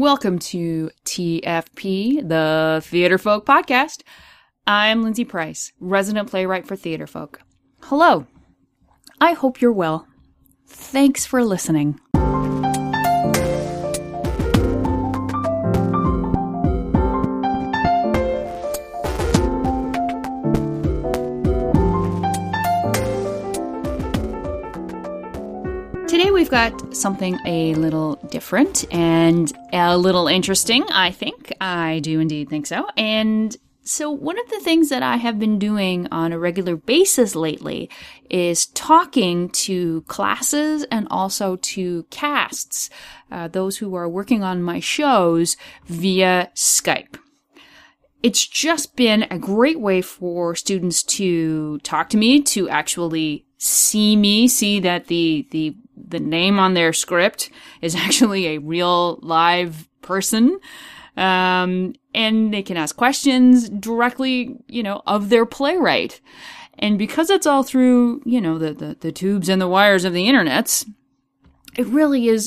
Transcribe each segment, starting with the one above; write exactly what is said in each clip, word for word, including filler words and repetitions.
Welcome to T F P, the Theater Folk Podcast. I'm Lindsay Price, resident playwright for Theater Folk. Hello. I hope you're well. Thanks for listening. Today we've got something a little different and a little interesting, I think. I do indeed think so. And so one of the things that I have been doing on a regular basis lately is talking to classes and also to casts, uh, those who are working on my shows via Skype. It's just been a great way for students to talk to me, to actually see me, see that the, the, the name on their script is actually a real live person. Um, and they can ask questions directly, you know, of their playwright. And because it's all through, you know, the, the, the tubes and the wires of the internets, it really is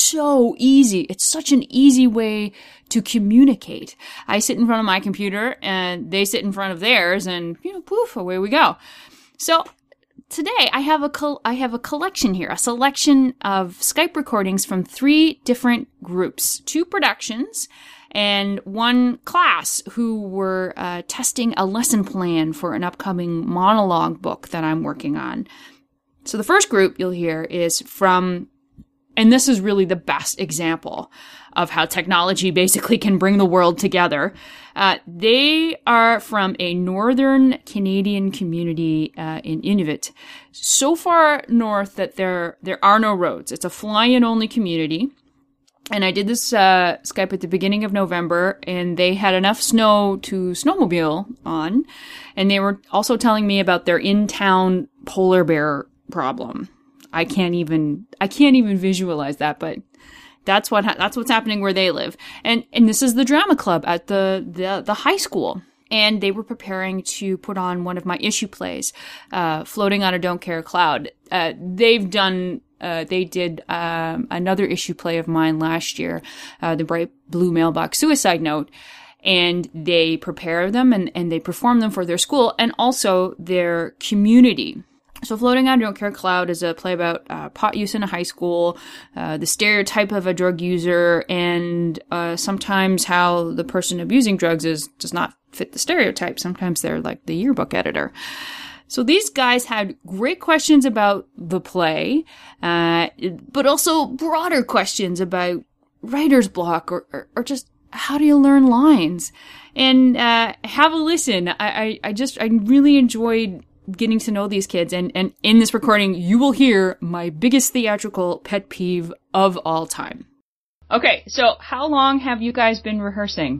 so easy. It's such an easy way to communicate. I sit in front of my computer and they sit in front of theirs and, you know, poof, away we go. So today I have a col- I have a collection here, a selection of Skype recordings from three different groups, two productions and one class who were uh, testing a lesson plan for an upcoming monologue book that I'm working on. So the first group you'll hear is from, and this is really the best example of how technology basically can bring the world together. Uh, they are from a northern Canadian community uh, in Inuit, so far north that there there are no roads. It's a fly-in only community. And I did this uh, Skype at the beginning of November, and they had enough snow to snowmobile on. And they were also telling me about their in-town polar bear problem. I can't even I can't even visualize that, but that's what ha- that's what's happening where they live. And and this is the drama club at the the, the high school. And they were preparing to put on one of my issue plays, uh, Floating on a Don't Care Cloud. Uh, they've done, uh, they did, um, another issue play of mine last year, uh, The Bright Blue Mailbox Suicide Note. And they prepare them and, and they perform them for their school and also their community. So Floating on a Don't Care Cloud is a play about uh, pot use in a high school, uh, the stereotype of a drug user, and uh, sometimes how the person abusing drugs is does not fit the stereotype. Sometimes they're like the yearbook editor. So these guys had great questions about the play, uh, but also broader questions about writer's block or, or, or just how do you learn lines? And uh, have a listen. I, I, I just I really enjoyed getting to know these kids, and, and in this recording, you will hear my biggest theatrical pet peeve of all time. Okay, so how long have you guys been rehearsing?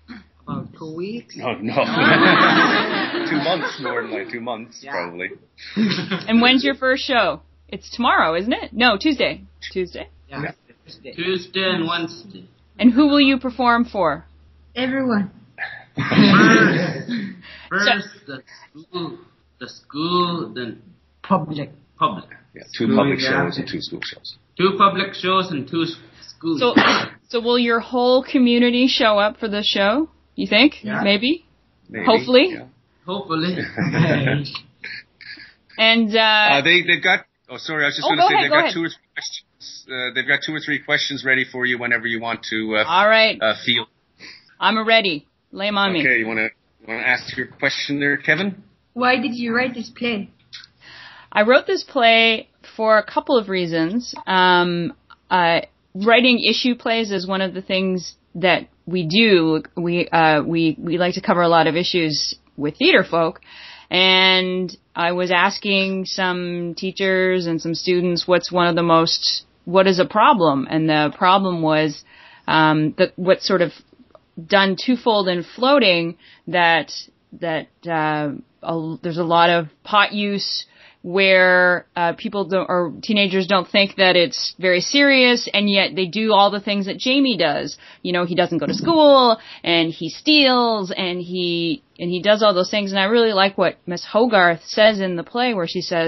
About two weeks. Oh, no. Two months, more than like two months, yeah. Probably. And when's your first show? It's tomorrow, isn't it? No, Tuesday. Tuesday? Yeah, yeah. Tuesday. Tuesday and Wednesday. And who will you perform for? Everyone. First, first so, the school. The school, then public. Public. Yeah, two school, public yeah. shows and two school shows. Two public shows and two school so, shows. So will your whole community show up for the show, you think? Yeah. Maybe? Maybe. Hopefully? Yeah. Hopefully. And, uh, uh... They, they've got... Oh, sorry, I was just oh, going to say ahead, they've got ahead. two or three questions. Uh, they've got two or three questions ready for you whenever you want to, uh... All right. Uh, feel. I'm ready. Lay them on okay, me. Okay, you want to you want to ask your question there, Kevin? Why did you write this play? I wrote this play for a couple of reasons. Um, uh, writing issue plays is one of the things that we do. We, uh, we, we like to cover a lot of issues with theater folk. And I was asking some teachers and some students what's one of the most, what is a problem? And the problem was, um, that what's sort of done twofold in Floating that, that, uh, A, there's a lot of pot use where uh, people don't, or teenagers don't think that it's very serious, and yet they do all the things that Jamie does. You know, he doesn't go to school, and he steals, and he and he does all those things. And I really like what Miss Hogarth says in the play, where she says,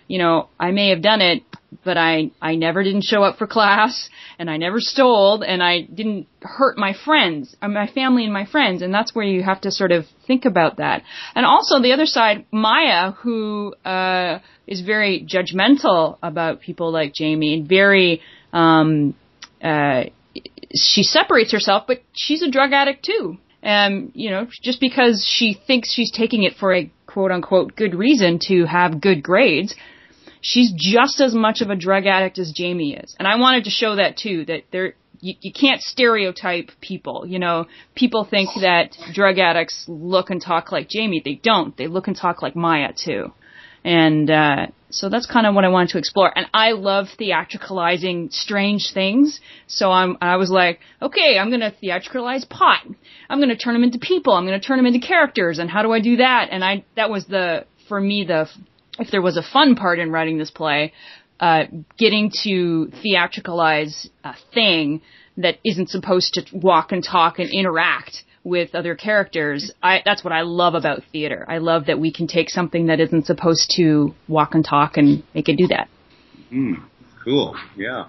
you know, I may have done it, but I, I never didn't show up for class, and I never stole, and I didn't hurt my friends, or my family and my friends, and that's where you have to sort of think about that. And also the other side, Maya, who, uh, is very judgmental about people like Jamie, and very, um, uh, she separates herself, but she's a drug addict too. Um, you know, just because she thinks she's taking it for a quote unquote good reason to have good grades, she's just as much of a drug addict as Jamie is. And I wanted to show that too, that there, you, you can't stereotype people. You know, people think that drug addicts look and talk like Jamie. They don't. They look and talk like Maya too. And, uh, so that's kind of what I wanted to explore. And I love theatricalizing strange things. So I'm, I was like, okay, I'm going to theatricalize pot. I'm going to turn them into people. I'm going to turn them into characters. And how do I do that? And I, that was the, for me, the, if there was a fun part in writing this play, uh, getting to theatricalize a thing that isn't supposed to walk and talk and interact with other characters. I, that's what I love about theater. I love that we can take something that isn't supposed to walk and talk and make it do that. Mm, cool. Yeah.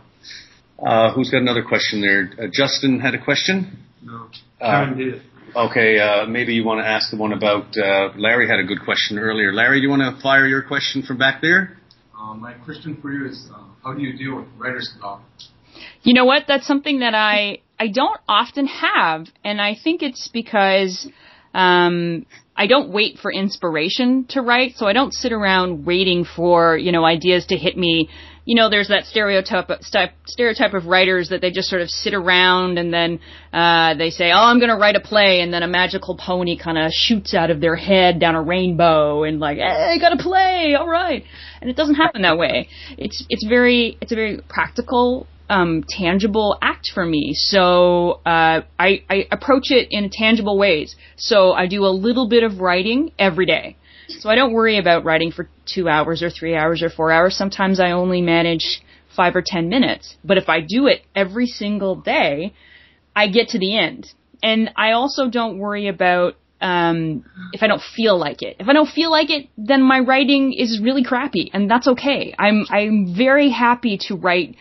Uh, who's got another question there? Uh, Justin had a question? No. Karen uh, did. Okay, uh, maybe you want to ask the one about, uh, Larry had a good question earlier. Larry, do you want to fire your question from back there? Uh, my question for you is, uh, how do you deal with writer's block? You know what? That's something that I, I don't often have, and I think it's because um, I don't wait for inspiration to write, so I don't sit around waiting for, you know, ideas to hit me. You know, there's that stereotype stereotype of writers that they just sort of sit around and then uh, they say, oh, I'm going to write a play, and then a magical pony kind of shoots out of their head down a rainbow and like, hey, I got a play, all right. And it doesn't happen that way. It's it's very it's a very practical, um, tangible act for me. So uh, I, I approach it in tangible ways. So I do a little bit of writing every day. So I don't worry about writing for two hours or three hours or four hours. Sometimes I only manage five or ten minutes. But if I do it every single day, I get to the end. And I also don't worry about um if I don't feel like it. If I don't feel like it, then my writing is really crappy, and that's okay. I'm I'm very happy to write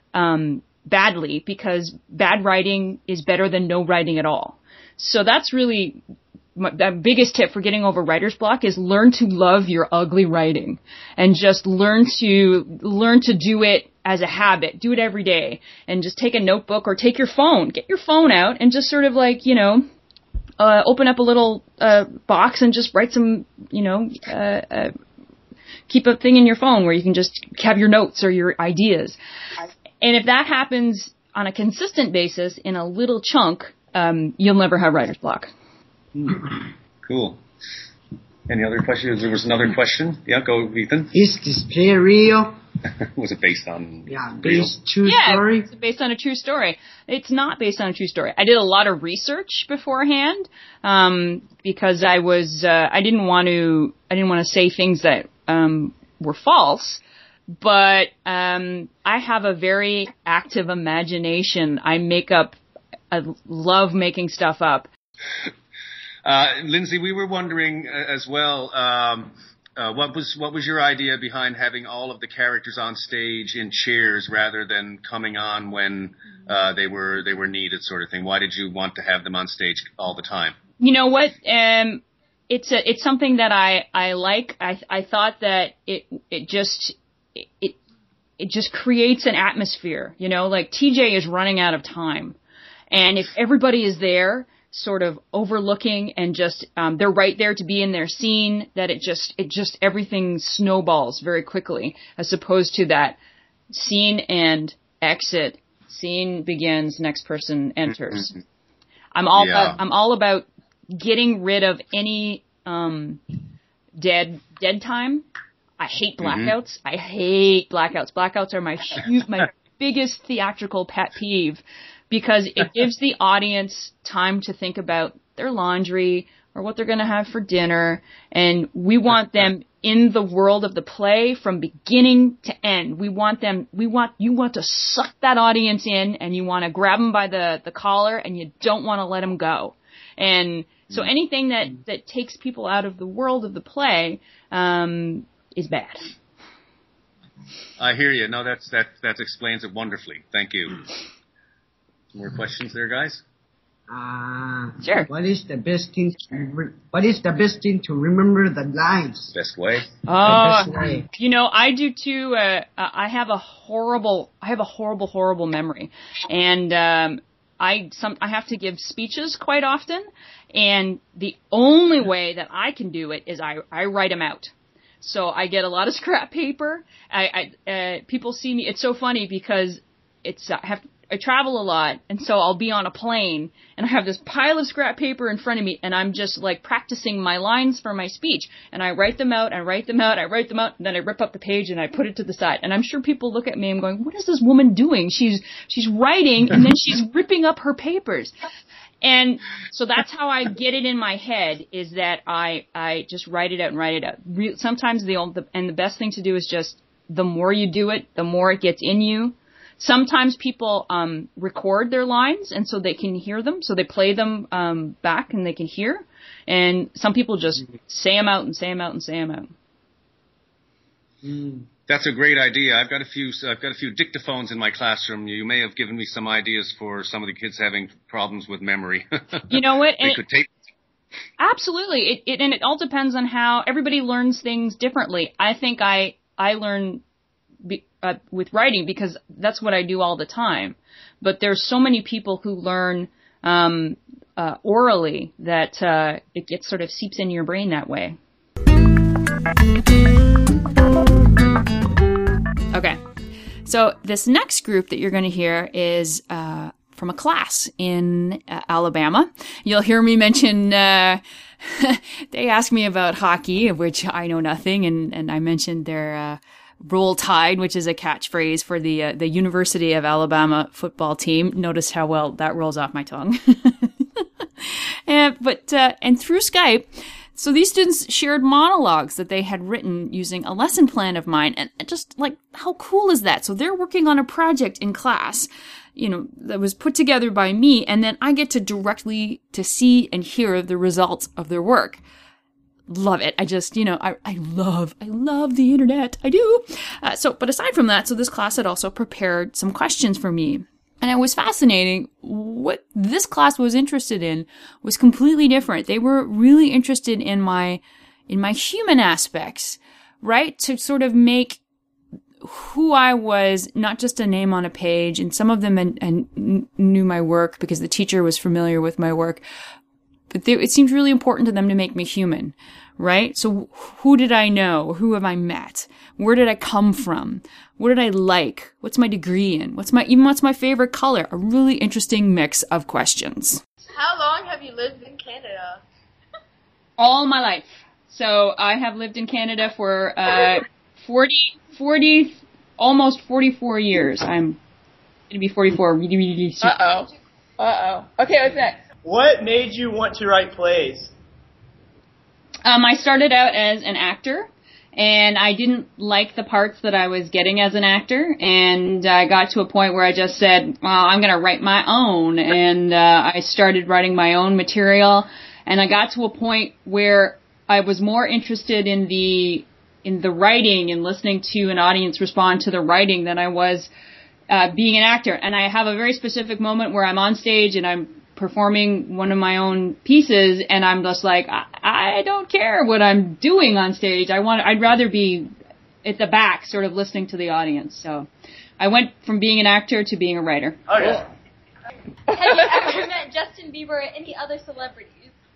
um badly, because bad writing is better than no writing at all. So that's really my, the biggest tip for getting over writer's block is learn to love your ugly writing, and just learn to learn to do it as a habit. Do it every day, and just take a notebook or take your phone. Get your phone out and just sort of like, you know, uh, open up a little uh, box and just write some, you know, uh, uh, keep a thing in your phone where you can just have your notes or your ideas. And if that happens on a consistent basis in a little chunk, um, you'll never have writer's block. Hmm. Cool. Any other questions? There was another question. Yeah, go, Ethan. Is this play real? Was it based on Yeah, real? based true yeah, story? it's based on a true story. It's not based on a true story. I did a lot of research beforehand, um, because I was, uh, I didn't want to, I didn't want to say things that, um, were false. But, um, I have a very active imagination. I make up, I love making stuff up. Uh, Lindsay, we were wondering uh, as well, um, uh, what was what was your idea behind having all of the characters on stage in chairs rather than coming on when uh, they were they were needed, sort of thing? Why did you want to have them on stage all the time? You know what? Um, it's a, it's something that I I like. I I thought that it it just it it, it just creates an atmosphere. You know, like T J is running out of time, and if everybody is there, sort of overlooking and just, um, they're right there to be in their scene, that it just, it just, everything snowballs very quickly, as opposed to that scene and exit, scene begins, next person enters. I'm all Yeah. about, I'm all about getting rid of any, um, dead, dead time. I hate blackouts. Mm-hmm. I hate blackouts. Blackouts are my, huge, my biggest theatrical pet peeve, because it gives the audience time to think about their laundry or what they're going to have for dinner. And we want them in the world of the play from beginning to end. We want them, we want, you want to suck that audience in, and you want to grab them by the, the collar, and you don't want to let them go. And so anything that, that takes people out of the world of the play, um, is bad. I hear you. No, that's that that explains it wonderfully. Thank you. More questions there, guys? Uh, Sure. What is the best thing? To re- what is the best thing to remember the lines? Best way? Oh, The best way. you know, I do too. Uh, I have a horrible, I have a horrible, horrible memory, and um, I some I have to give speeches quite often, and the only way that I can do it is I I write them out. So I get a lot of scrap paper. I, I uh, people see me. It's so funny because it's I have. I travel a lot, and so I'll be on a plane, and I have this pile of scrap paper in front of me, and I'm just, like, practicing my lines for my speech. And I write them out, I write them out, I write them out, and then I rip up the page, and I put it to the side. And I'm sure people look at me and going, what is this woman doing? She's she's writing, and then she's ripping up her papers. And so that's how I get it in my head, is that I I just write it out and write it out. Re- sometimes the, old, the and the best thing to do is just, the more you do it, the more it gets in you. Sometimes people um, record their lines, and so they can hear them, so they play them um, back and they can hear. And some people just say them out and say them out and say them out. Mm. That's a great idea. I've got a few. I've got a few dictaphones in my classroom. You may have given me some ideas for some of the kids having problems with memory. You know what? They And could tape. Absolutely. It, it and it all depends on how everybody learns things differently. I think I I learn. Be, uh, with writing because that's what I do all the time. But there's so many people who learn um, uh, orally that uh, it gets sort of seeps in your brain that way. Okay. So this next group that you're going to hear is uh, from a class in uh, Alabama. You'll hear me mention uh, they asked me about hockey, of which I know nothing, and, and I mentioned their uh, Roll Tide, which is a catchphrase for the uh, the University of Alabama football team. Notice how well that rolls off my tongue. and, but uh, and through Skype, so these students shared monologues that they had written using a lesson plan of mine, and just like, how cool is that? So they're working on a project in class, you know, that was put together by me, and then I get to directly to see and hear the results of their work. Love it. I just, you know, I, I love, I love the internet. I do. Uh, so, but aside from that, so this class had also prepared some questions for me. And it was fascinating. What this class was interested in was completely different. They were really interested in my, in my human aspects, right? To sort of make who I was not just a name on a page. And some of them and, and knew my work because the teacher was familiar with my work. But they, it seemed really important to them to make me human, right? So who did I know? Who have I met? Where did I come from? What did I like? What's my degree in? What's my, even what's my favorite color? A really interesting mix of questions. How long have you lived in Canada? All my life. So I have lived in Canada for uh, forty, forty, almost forty-four years. I'm going to be forty-four really, really soon. Uh-oh. Uh-oh. Okay, what's next? What made you want to write plays? Um, I started out as an actor, and I didn't like the parts that I was getting as an actor, and I got to a point where I just said, well, I'm going to write my own, and uh, I started writing my own material, and I got to a point where I was more interested in the in the writing and listening to an audience respond to the writing than I was uh, being an actor. And I have a very specific moment where I'm on stage and I'm performing one of my own pieces, and I'm just like, I, I don't care what I'm doing on stage. I want, I'd rather be at the back, sort of listening to the audience. So I went from being an actor to being a writer. Okay. Have you ever met Justin Bieber or any other celebrities?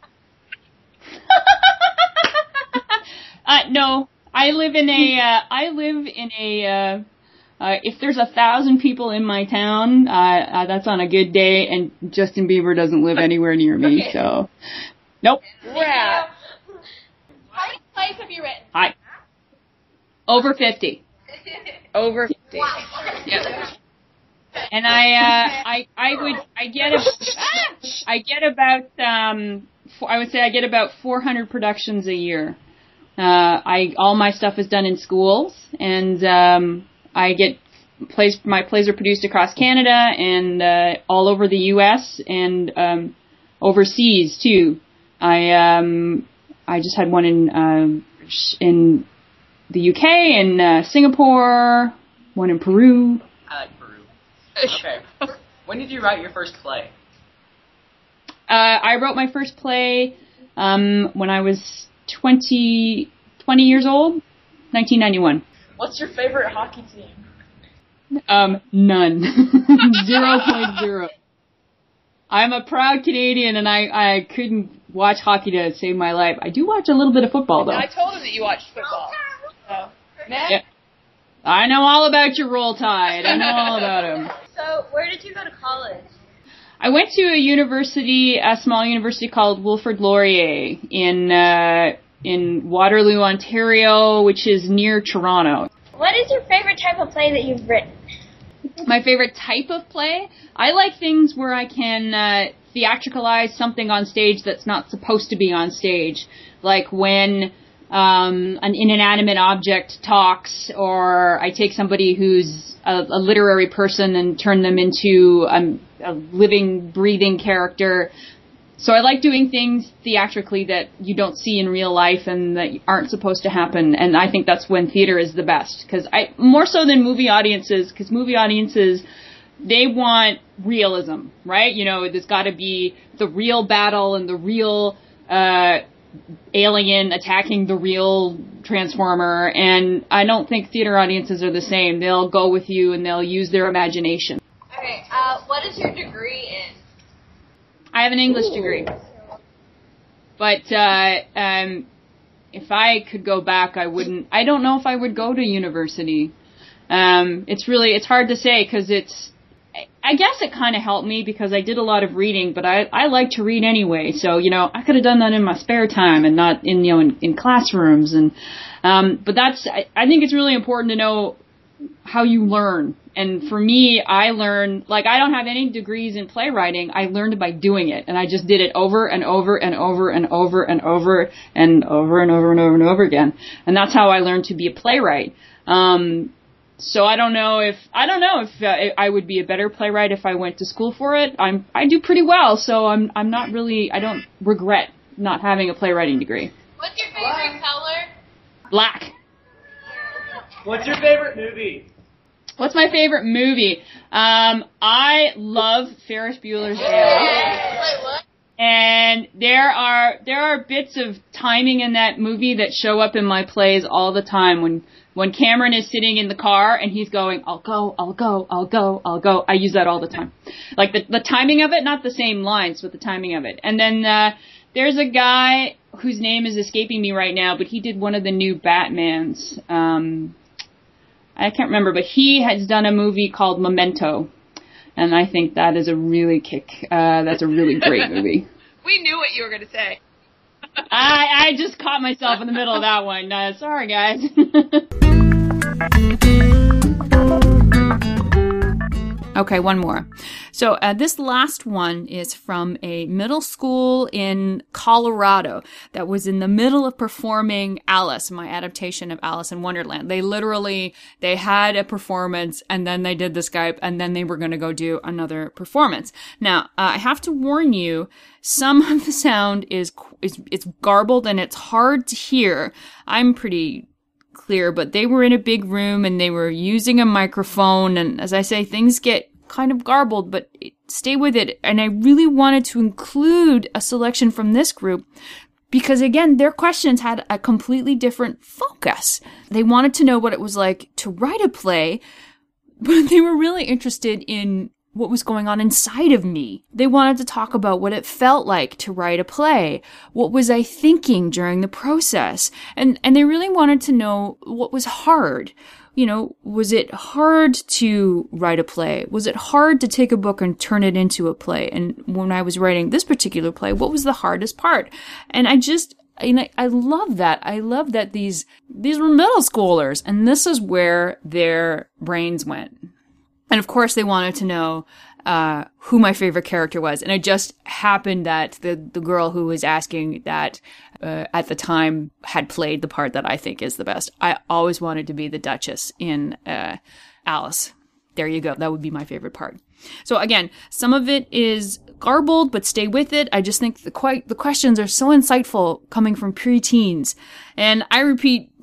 uh, no, I live in a, uh, I live in a, uh, Uh, if there's a thousand people in my town, uh, uh, that's on a good day, and Justin Bieber doesn't live anywhere near me, Okay. so, nope. Yeah. How many plays have you written? Hi. Over fifty. Over fifty. Yeah. And I, uh, I, I would, I get, a, I get about, um, I would say I get about four hundred productions a year. Uh, I, all my stuff is done in schools, and, um, I get plays, my plays are produced across Canada and, uh, all over the U S and, um, overseas too. I, um, I just had one in, um, in the U K and uh, Singapore, one in Peru. I like Peru. Okay. When did you write your first play? Uh, I wrote my first play um, when I was twenty, twenty years old, nineteen ninety-one. What's your favorite hockey team? Um, none. zero point zero. I'm a proud Canadian, and I, I couldn't watch hockey to save my life. I do watch a little bit of football, though. I told him that you watched football. So, Matt? Yeah. I know all about your Roll Tide. I know all about him. So, where did you go to college? I went to a university, a small university called Wilfrid Laurier in uh, in Waterloo, Ontario, which is near Toronto. What is your favorite type of play that you've written? My favorite type of play? I like things where I can uh, theatricalize something on stage that's not supposed to be on stage. Like when um, an inanimate object talks, or I take somebody who's a, a literary person and turn them into a, a living, breathing character. So I like doing things theatrically that you don't see in real life and that aren't supposed to happen. And I think that's when theater is the best. Because I, more so than movie audiences, because movie audiences, they want realism, right? You know, there's got to be the real battle and the real uh, alien attacking the real Transformer. And I don't think theater audiences are the same. They'll go with you and they'll use their imagination. Okay, uh, what is your degree in? I have an English degree. But uh, um, if I could go back, I wouldn't. I don't know if I would go to university. Um, it's really, it's hard to say because it's, I guess it kind of helped me because I did a lot of reading, but I, I like to read anyway. So, you know, I could have done that in my spare time and not in, you know, in, in classrooms. And um, but that's, I, I think it's really important to know how you learn. And for me, I learned, like, I don't have any degrees in playwriting. I learned by doing it. And I just did it over and over and over and over and over and over and over and over and over again. And that's how I learned to be a playwright. Um, so I don't know if, I don't know if uh, I would be a better playwright if I went to school for it. I'm, I do pretty well. So I'm, I'm not really, I don't regret not having a playwriting degree. What's your favorite color? Black. What's your favorite movie? What's my favorite movie? Um, I love Ferris Bueller's Day Off. Wait, what? And there are there are bits of timing in that movie that show up in my plays all the time. When when Cameron is sitting in the car and he's going, I'll go, I'll go, I'll go, I'll go. I use that all the time. Like the the timing of it, not the same lines, but the timing of it. And then uh, there's a guy whose name is escaping me right now, but he did one of the new Batmans. Um, I can't remember, but he has done a movie called Memento, and I think that is a really kick. Uh, that's a really great movie. We knew what you were going to say. I I just caught myself in the middle of that one. Uh, sorry, guys. Okay, one more. So uh, this last one is from a middle school in Colorado that was in the middle of performing Alice, my adaptation of Alice in Wonderland. They literally, they had a performance and then they did the Skype and then they were going to go do another performance. Now, uh, I have to warn you, some of the sound is, is it's garbled and it's hard to hear. I'm pretty clear, but they were in a big room and they were using a microphone, and as I say, things get kind of garbled, but stay with it. And I really wanted to include a selection from this group because, again, their questions had a completely different focus. They wanted to know what it was like to write a play, but they were really interested in what was going on inside of me. They wanted to talk about what it felt like to write a play. What was I thinking during the process? And, and they really wanted to know what was hard. You know, was it hard to write a play? Was it hard to take a book and turn it into a play? And when I was writing this particular play, what was the hardest part? And I just, and I, I love that. I love that these, these were middle schoolers, and this is where their brains went. And of course, they wanted to know uh who my favorite character was. And it just happened that the the girl who was asking that uh, at the time had played the part that I think is the best. I always wanted to be the Duchess in uh Alice. There you go. That would be my favorite part. So again, some of it is garbled, but stay with it. I just think the quite the questions are so insightful coming from preteens. And I repeat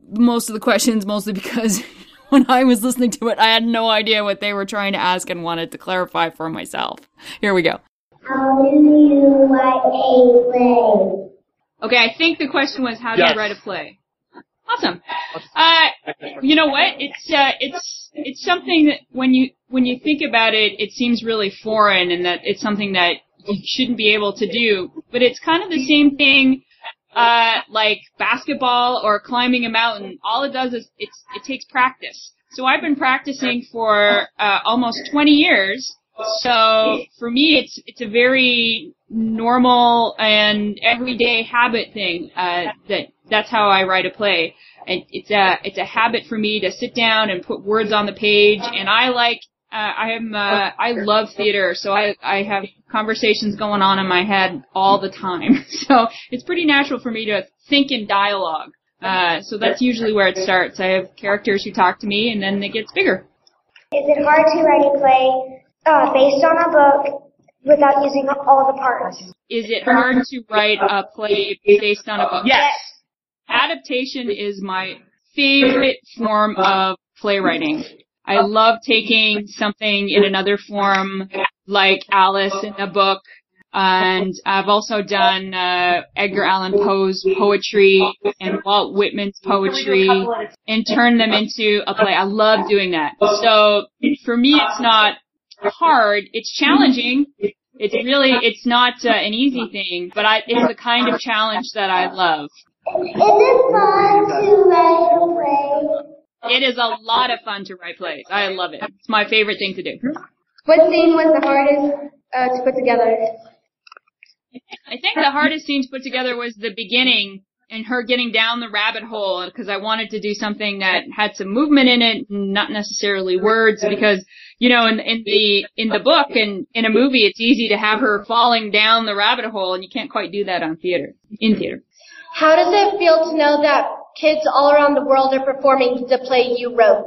most of the questions, mostly because when I was listening to it, I had no idea what they were trying to ask and wanted to clarify for myself. Here we go. How do you write a play? Okay, I think the question was, how do Yes. you write a play? Awesome. Uh, you know what? It's uh, it's it's something that when you when you think about it, it seems really foreign, and that it's something that you shouldn't be able to do. But it's kind of the same thing, uh, like basketball or climbing a mountain. All it does is it's it takes practice. So I've been practicing for uh, almost twenty years. So for me, it's it's a very normal and everyday habit thing. Uh, that that's how I write a play. And it's a it's a habit for me to sit down and put words on the page. And I like uh, I am uh, I love theater, so I I have conversations going on in my head all the time. So it's pretty natural for me to think in dialogue. Uh, so that's usually where it starts. I have characters who talk to me, and then it gets bigger. Is it hard to write a play uh, based on a book without using all the parts? Is it hard to write a play based on a book? Yes. Adaptation is my favorite form of playwriting. I love taking something in another form, like Alice in a book, and I've also done uh, Edgar Allan Poe's poetry and Walt Whitman's poetry and turned them into a play. I love doing that. So for me, it's not hard. It's challenging. It's really, it's not uh, an easy thing, but I, it's the kind of challenge that I love. Is it fun to write a play? It is a lot of fun to write plays. I love it. It's my favorite thing to do. What scene was the hardest uh, to put together? I think the hardest scene to put together was the beginning and her getting down the rabbit hole, because I wanted to do something that had some movement in it, not necessarily words, because, you know, in, in the in the book and in a movie, it's easy to have her falling down the rabbit hole, and you can't quite do that on theater, in theater. How does it feel to know that kids all around the world are performing the play you wrote?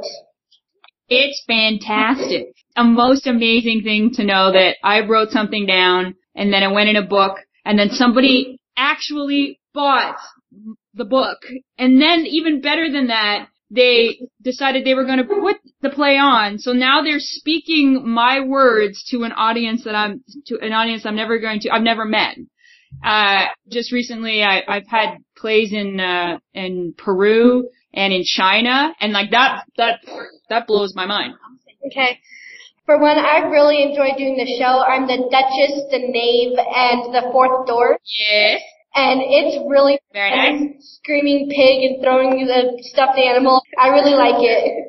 It's fantastic. A most amazing thing to know that I wrote something down, and then it went in a book, and then somebody actually bought the book. And then even better than that, they decided they were going to put the play on. So now they're speaking my words to an audience that I'm, to an audience I'm never going to, I've never met. Uh, just recently I, I've had plays in, uh, in Peru and in China, and like that, that, that blows my mind. Okay. For when I really enjoy doing the show, I'm the Duchess, the Knave, and the Fourth Door. Yes. And it's really very nice. Screaming pig and throwing the stuffed animal. I really like it.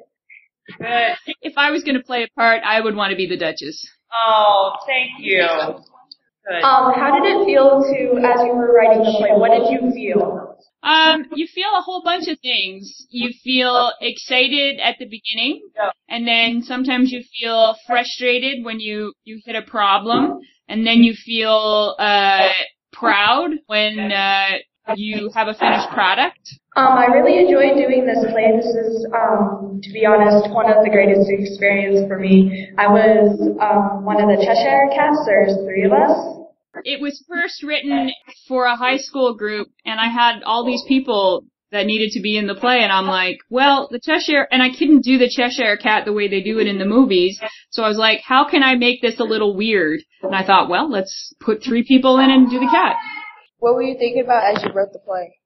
Uh, if I was going to play a part, I would want to be the Duchess. Oh, thank you. Good. Um, how did it feel to, as you were writing the play, what did you feel? Um, you feel a whole bunch of things. You feel excited at the beginning, and then sometimes you feel frustrated when you, you hit a problem, and then you feel, uh, proud when, uh, you have a finished product. Um, I really enjoyed doing this play. This is, um, to be honest, one of the greatest experiences for me. I was, um, one of the Cheshire Cats. There's three of us. It was first written for a high school group, and I had all these people that needed to be in the play, and I'm like, well, the Cheshire, and I couldn't do the Cheshire Cat the way they do it in the movies, so I was like, how can I make this a little weird? And I thought, well, let's put three people in and do the cat. What were you thinking about as you wrote the play?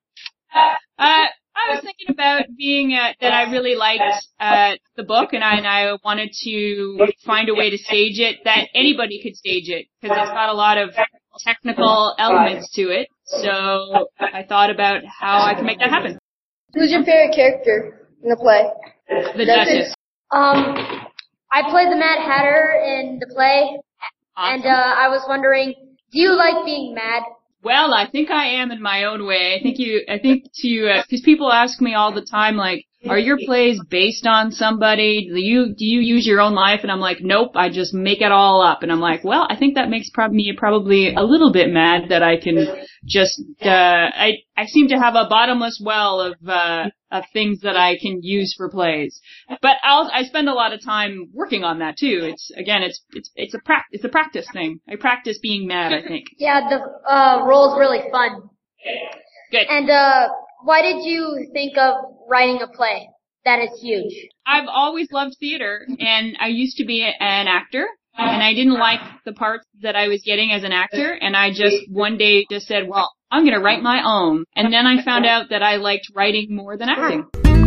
Uh, I was thinking about being, uh, that I really liked, uh, the book, and I, and I wanted to find a way to stage it that anybody could stage it, because it's got a lot of technical elements to it. So I thought about how I can make that happen. Who's your favorite character in the play? The Duchess. Um, I played the Mad Hatter in the play, Awesome. and uh, I was wondering, do you like being mad? Well, I think I am in my own way. I think you, I think to, because uh, people ask me all the time, like, are your plays based on somebody? Do you, do you use your own life? And I'm like, nope, I just make it all up. And I'm like, well, I think that makes prob- me probably a little bit mad that I can just, uh, I, I seem to have a bottomless well of, uh, of things that I can use for plays. But I'll, I spend a lot of time working on that too. It's, again, it's, it's, it's a prac, it's a practice thing. I practice being mad, I think. Yeah, the uh, role's really fun. Good. And uh, why did you think of writing a play? That is huge. I've always loved theater, and I used to be a, an actor, and I didn't like the parts that I was getting as an actor, and I just one day just said, well, I'm going to write my own. And then I found out that I liked writing more than acting.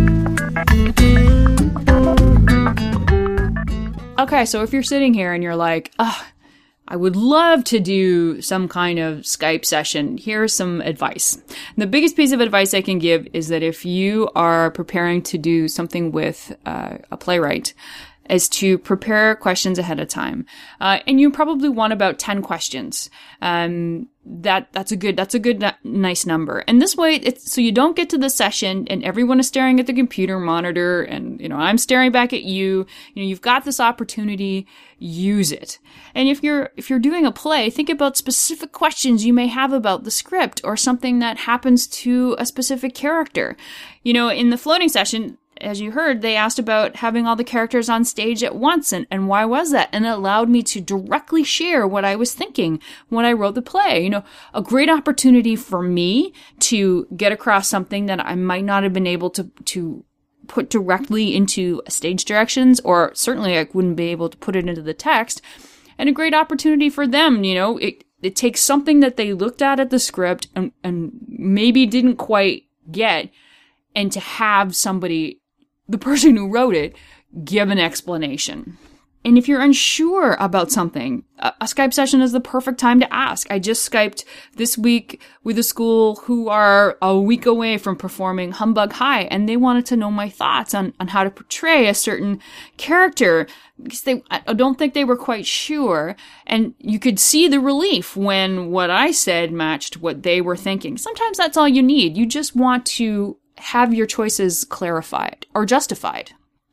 Okay, so if you're sitting here and you're like, oh, I would love to do some kind of Skype session, here's some advice. The biggest piece of advice I can give is that if you are preparing to do something with uh, a playwright, is to prepare questions ahead of time. Uh, and you probably want about ten questions. Um, that, that's a good, that's a good, nice number. And this way, it's, so you don't get to the session and everyone is staring at the computer monitor and, you know, I'm staring back at you. You know, you've got this opportunity, use it. And if you're, if you're doing a play, think about specific questions you may have about the script or something that happens to a specific character. You know, in the floating session, as you heard, they asked about having all the characters on stage at once, and, and why was that? And it allowed me to directly share what I was thinking when I wrote the play. You know, a great opportunity for me to get across something that I might not have been able to, to put directly into stage directions, or certainly I wouldn't be able to put it into the text. And a great opportunity for them, you know, it, it takes something that they looked at at the script and, and maybe didn't quite get, and to have somebody, the person who wrote it, give an explanation. And if you're unsure about something, a, a Skype session is the perfect time to ask. I just Skyped this week with a school who are a week away from performing Humbug High, and they wanted to know my thoughts on, on how to portray a certain character, because they, I don't think they were quite sure. And you could see the relief when what I said matched what they were thinking. Sometimes that's all you need. You just want to have your choices clarified or justified.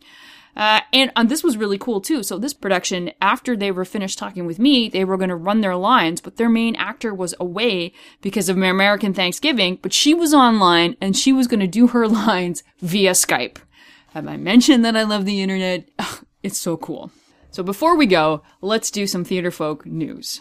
Uh, and, and this was really cool too. So this production, after they were finished talking with me, they were going to run their lines, but their main actor was away because of American Thanksgiving, but she was online and she was going to do her lines via Skype. Have I mentioned that I love the internet? Ugh, it's so cool. So before we go, let's do some Theater Folk news.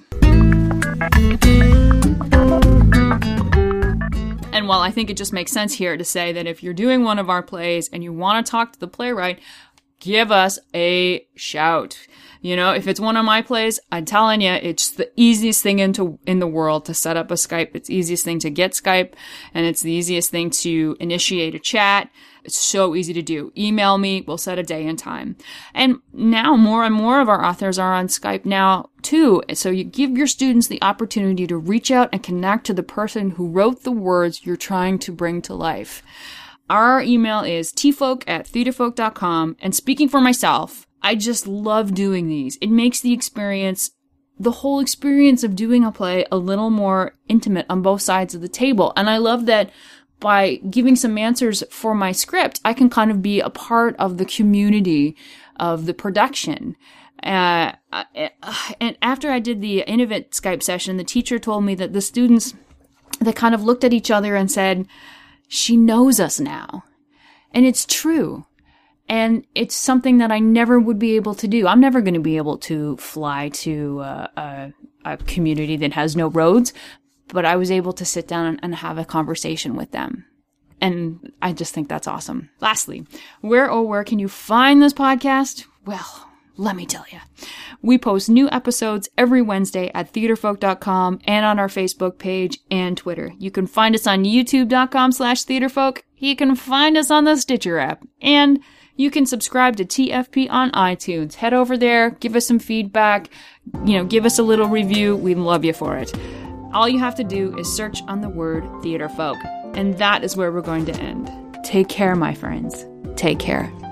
And while I think it just makes sense here to say that if you're doing one of our plays and you want to talk to the playwright, give us a shout. You know, if it's one of my plays, I'm telling you, it's the easiest thing into, in the world to set up a Skype. It's the easiest thing to get Skype, and it's the easiest thing to initiate a chat. It's so easy to do. Email me. We'll set a day and time. And now more and more of our authors are on Skype now too. So you give your students the opportunity to reach out and connect to the person who wrote the words you're trying to bring to life. Our email is tfolk at theaterfolk dot com. And speaking for myself, I just love doing these. It makes the experience, the whole experience of doing a play, a little more intimate on both sides of the table. And I love that by giving some answers for my script, I can kind of be a part of the community of the production. Uh, and after I did the Innovate Skype session, the teacher told me that the students, they kind of looked at each other and said, she knows us now. And it's true. And it's something that I never would be able to do. I'm never going to be able to fly to uh, a, a community that has no roads, but I was able to sit down and have a conversation with them. And I just think that's awesome. Lastly, where oh where can you find this podcast? Well, let me tell you. We post new episodes every Wednesday at theaterfolk dot com and on our Facebook page and Twitter. You can find us on youtube dot com slash theaterfolk. You can find us on the Stitcher app. And you can subscribe to T F P on iTunes. Head over there, give us some feedback, you know, give us a little review. We'd love you for it. All you have to do is search on the word Theater Folk. And that is where we're going to end. Take care, my friends. Take care.